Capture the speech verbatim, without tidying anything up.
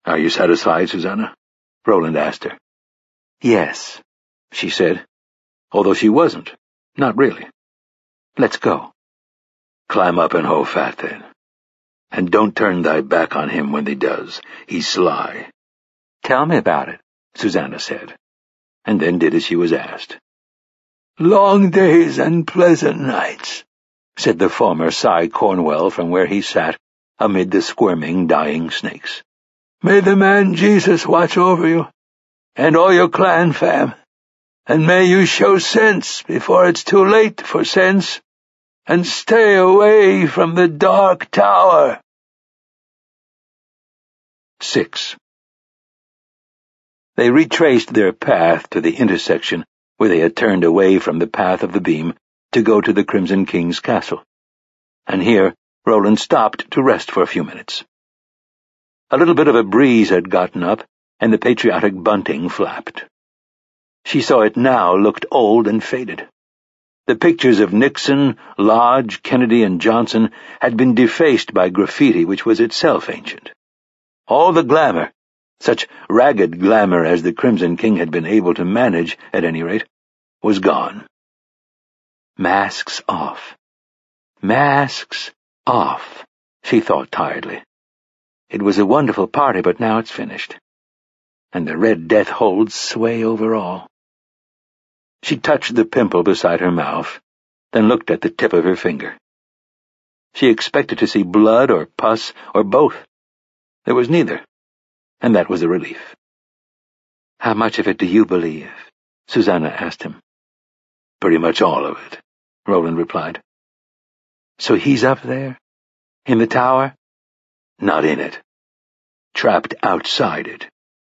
"Are you satisfied, Susanna?" Roland asked her. "Yes," she said, although she wasn't, not really. "Let's go." "Climb up and hold fat, then. And don't turn thy back on him when thee does. He's sly." "Tell me about it," Susanna said, and then did as she was asked. "Long days and pleasant nights," said the former Cy Cornwell from where he sat amid the squirming, dying snakes. "May the man Jesus watch over you, and all your clan fam, and may you show sense before it's too late for sense, and stay away from the Dark Tower." Six. They retraced their path to the intersection where they had turned away from the path of the beam to go to the Crimson King's castle, and here Roland stopped to rest for a few minutes. A little bit of a breeze had gotten up, and the patriotic bunting flapped. She saw it now looked old and faded. The pictures of Nixon, Lodge, Kennedy, and Johnson had been defaced by graffiti which was itself ancient. All the glamour, such ragged glamour as the Crimson King had been able to manage, at any rate, was gone. Masks off. Masks off, she thought tiredly. It was a wonderful party, but now it's finished. And the Red Death holds sway over all. She touched the pimple beside her mouth, then looked at the tip of her finger. She expected to see blood or pus or both. There was neither, and that was a relief. "How much of it do you believe?" Susanna asked him. "Pretty much all of it," Roland replied. "So he's up there? In the tower?" "Not in it. Trapped outside it."